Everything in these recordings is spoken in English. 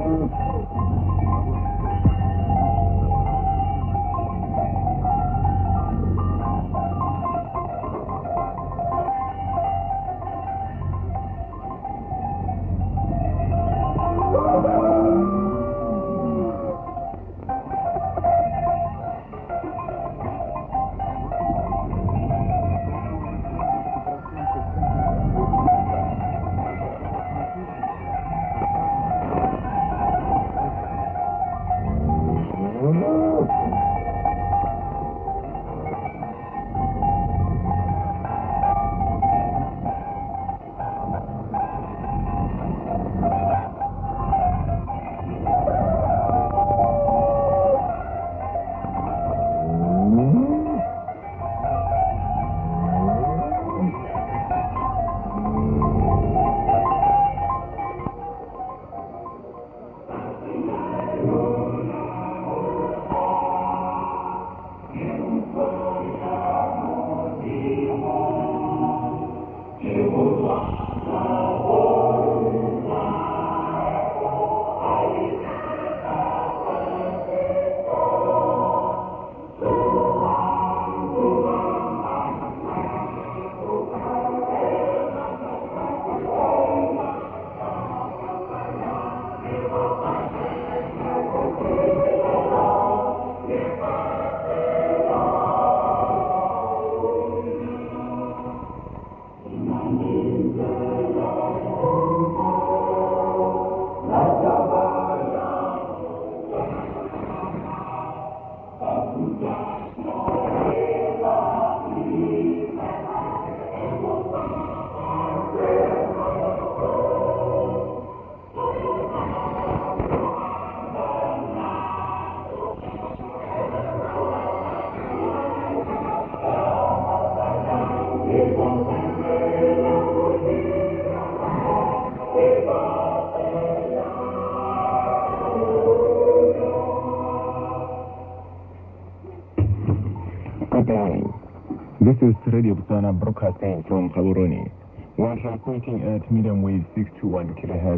This is Radio Botswana broadcasting from Gaborone. We are transmitting at medium wave 621 kHz.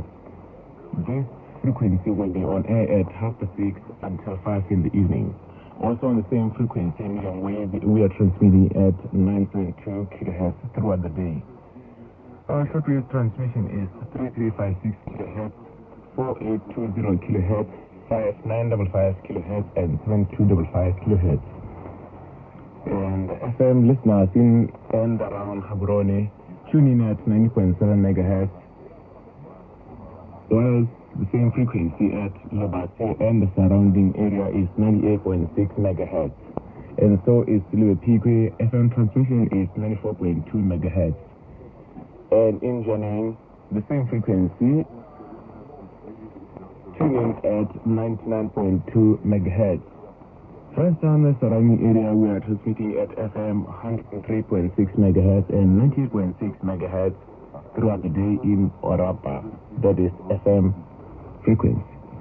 This frequency will be on air at 6:30 until 5 in the evening. Also on the same frequency, medium wave, we are transmitting at 9.2 kHz throughout the day. Our shortwave transmission is 3356 kHz, 4820 kHz, 5955 kHz, and 7255 kHz. And FM listeners in and around Gaborone tune in at 90.7 MHz, while the same frequency at Lobate and the surrounding area is 98.6 MHz. And so is Silwe-Pigwe. FM transmission is 94.2 MHz. And in Janine, the same frequency, tune in at 99.2 MHz. First on the surrounding area, we are transmitting at FM 103.6 MHz and 98.6 MHz throughout the day in Orapa. That is FM frequency.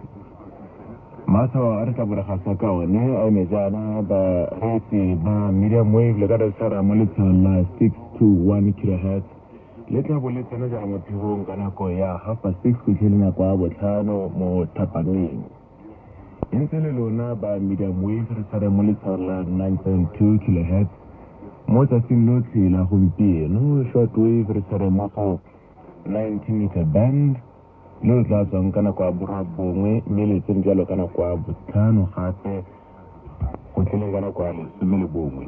Maso arikabura khasaka one amejana ba resi ba medium wave legada sara molita la 621 kHz. Leta boleta na jama tihong kana ko ya hapa 6 kuthilina kwa botlhano mo Tapaneng. Inselelo na ba medium wave re sara molita la 9.2 kHz. Mo tsatsing lotlhe la gompieno short wave re sara mo 90 meter band. Lo tla tsang kana kwa borabongwe mme le jalo kana kwa botlhano gape go tlile kana kwa le bongwe.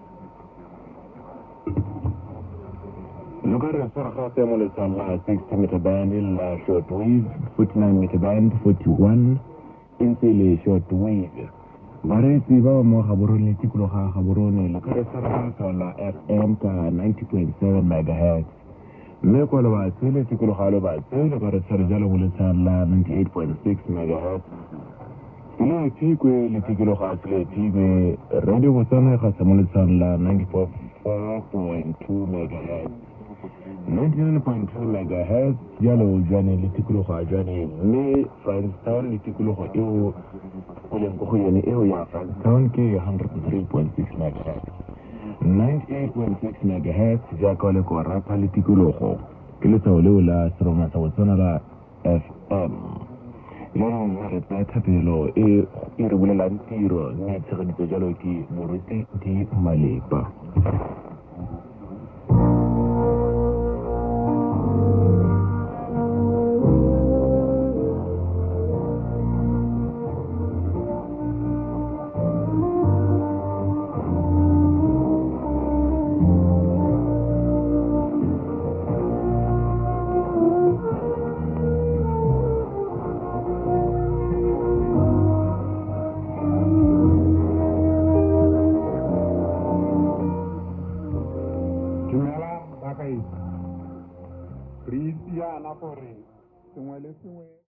Look at the Sarahate Molesala 60 meter band in la short wave, 49 meter band, 41 in short wave. Baresi ba mo Gaborone tikolo ga Gaborone look at the Sarahate FM ka 90.7 MHz. Me ko ba tsele tikolo ga lo ba tsele ba re tsara jalo Molesala 98.6 MHz. Ile tikwe le tikolo ga tsele tikwe Radio Botswana ga Molesala 94.2 MHz. 99.2 MHz, Yellow Johnny Liticulo Johnny, Me, Franstown Liticulo Eo, William Eo, Franstown K 103.6 MHz. 98.6 MHz, Jacolico Rapa Liticulo, Kilisa Lula, Stroma Sawasonala FM. re tsa thapelo e rebolelang tiro mme tshegeditso jalo ke moruti di Malepa. Re itse yana gore sengwe le sengwe